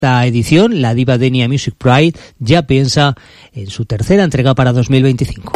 Esta edición, la Diva Denia Music Pride, ya piensa en su tercera entrega para 2025.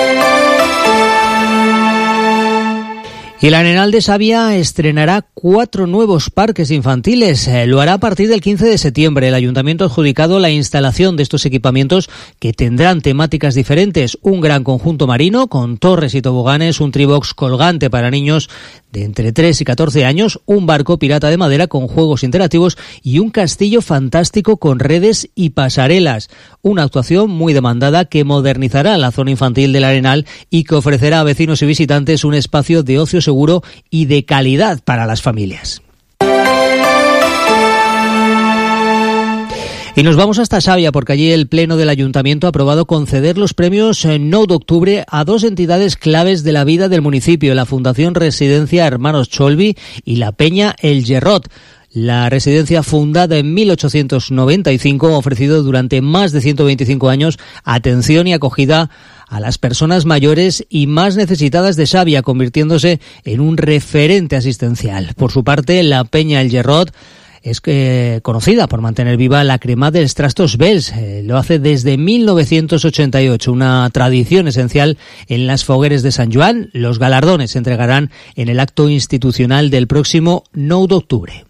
Y el Arenal de Xàbia estrenará 4 nuevos parques infantiles. Lo hará a partir del 15 de septiembre. El Ayuntamiento ha adjudicado la instalación de estos equipamientos que tendrán temáticas diferentes. Un gran conjunto marino con torres y toboganes, un tribox colgante para niños de entre 3 y 14 años, un barco pirata de madera con juegos interactivos y un castillo fantástico con redes y pasarelas. Una actuación muy demandada que modernizará la zona infantil del Arenal y que ofrecerá a vecinos y visitantes un espacio de ocio seguro y de calidad para las familias. Y nos vamos hasta Xàbia porque allí el Pleno del Ayuntamiento ha aprobado conceder los premios Nou d'Octubre a 2 entidades claves de la vida del municipio, la Fundación Residencia Hermanos Cholvi y la Peña El Gerrot. La residencia, fundada en 1895, ha ofrecido durante más de 125 años atención y acogida a las personas mayores y más necesitadas de Xàbia, convirtiéndose en un referente asistencial. Por su parte, la Peña El Gerrot es conocida por mantener viva la crema dels trastos vells. Lo hace desde 1988, una tradición esencial en las fogueres de Sant Joan. Los galardones se entregarán en el acto institucional del próximo 9 d'octubre.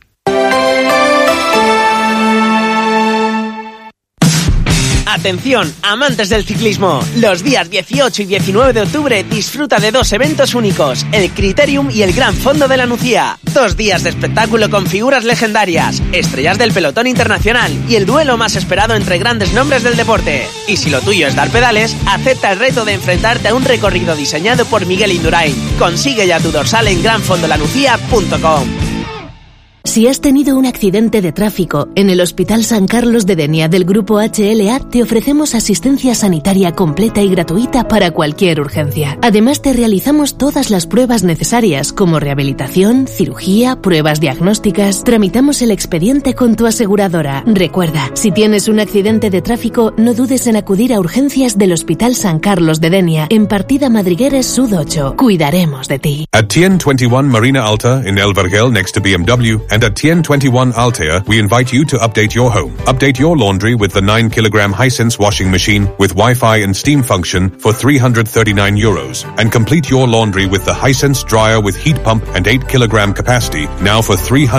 Atención, amantes del ciclismo. Los días 18 y 19 de octubre disfruta de 2 eventos únicos, el Criterium y el Gran Fondo de la Nucía. 2 días de espectáculo con figuras legendarias, estrellas del pelotón internacional y el duelo más esperado entre grandes nombres del deporte. Y si lo tuyo es dar pedales, acepta el reto de enfrentarte a un recorrido diseñado por Miguel Indurain. Consigue ya tu dorsal en granfondolanucía.com. Si has tenido un accidente de tráfico, en el Hospital San Carlos de Denia del Grupo HLA te ofrecemos asistencia sanitaria completa y gratuita para cualquier urgencia. Además te realizamos todas las pruebas necesarias como rehabilitación, cirugía, pruebas diagnósticas. Tramitamos el expediente con tu aseguradora. Recuerda, si tienes un accidente de tráfico, no dudes en acudir a urgencias del Hospital San Carlos de Denia en Partida Madrigueres Sud 8. Cuidaremos de ti. At TN21 Marina Alta in El Vergel next to BMW, and at TN21 Altea, we invite you to update your home. Update your laundry with the 9kg Hisense washing machine with Wi-Fi and steam function for €339. And complete your laundry with the Hisense dryer with heat pump and 8kg capacity, now for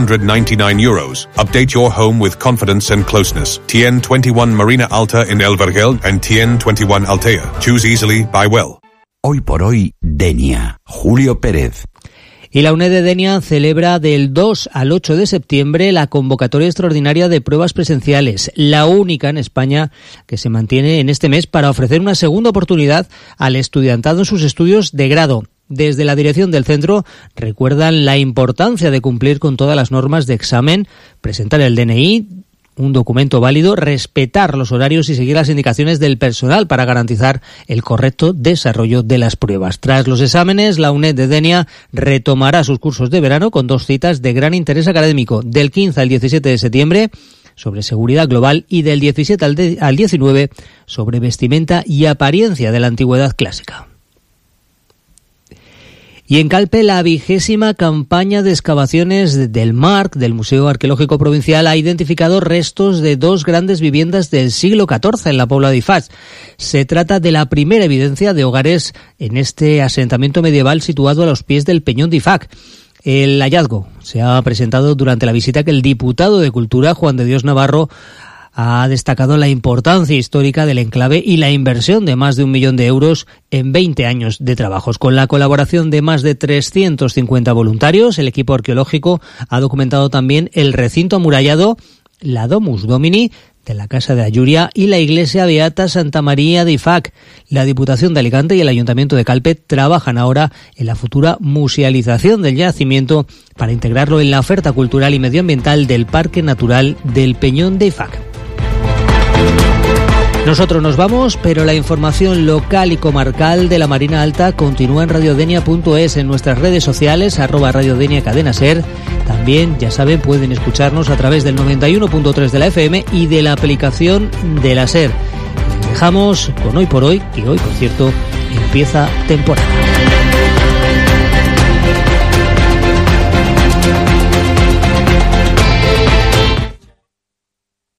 €399. Update your home with confidence and closeness. TN21 Marina Alta in El Vergel and TN21 Altea. Choose easily, buy well. Hoy por hoy, Denia. Julio Pérez. Y la UNED de Denia celebra del 2 al 8 de septiembre la convocatoria extraordinaria de pruebas presenciales, la única en España que se mantiene en este mes para ofrecer una segunda oportunidad al estudiantado en sus estudios de grado. Desde la dirección del centro recuerdan la importancia de cumplir con todas las normas de examen, presentar el DNI, un documento válido, respetar los horarios y seguir las indicaciones del personal para garantizar el correcto desarrollo de las pruebas. Tras los exámenes, la UNED de Denia retomará sus cursos de verano con 2 citas de gran interés académico, del 15 al 17 de septiembre sobre seguridad global y del 17 al 19 sobre vestimenta y apariencia de la antigüedad clásica. Y en Calpe, la 20ª campaña de excavaciones del MARC, del Museo Arqueológico Provincial, ha identificado restos de 2 grandes viviendas del siglo XIV en la Pobla d'Ifaig. Se trata de la primera evidencia de hogares en este asentamiento medieval situado a los pies del Peñón d'Ifaig. El hallazgo se ha presentado durante la visita que el diputado de Cultura, Juan de Dios Navarro, ha destacado la importancia histórica del enclave y la inversión de más de 1 millón de euros en 20 años de trabajos. Con la colaboración de más de 350 voluntarios, el equipo arqueológico ha documentado también el recinto amurallado, la Domus Domini de la Casa de Ayuria y la Iglesia Beata Santa María d'Ifaig. La Diputación de Alicante y el Ayuntamiento de Calpe trabajan ahora en la futura musealización del yacimiento para integrarlo en la oferta cultural y medioambiental del Parque Natural del Peñón d'Ifaig. Nosotros nos vamos, pero la información local y comarcal de la Marina Alta continúa en radiodenia.es, en nuestras redes sociales, @radiodenia Cadena Ser. También, ya saben, pueden escucharnos a través del 91.3 de la FM y de la aplicación de la Ser. Les dejamos con Hoy por Hoy, que hoy, por cierto, empieza temporada.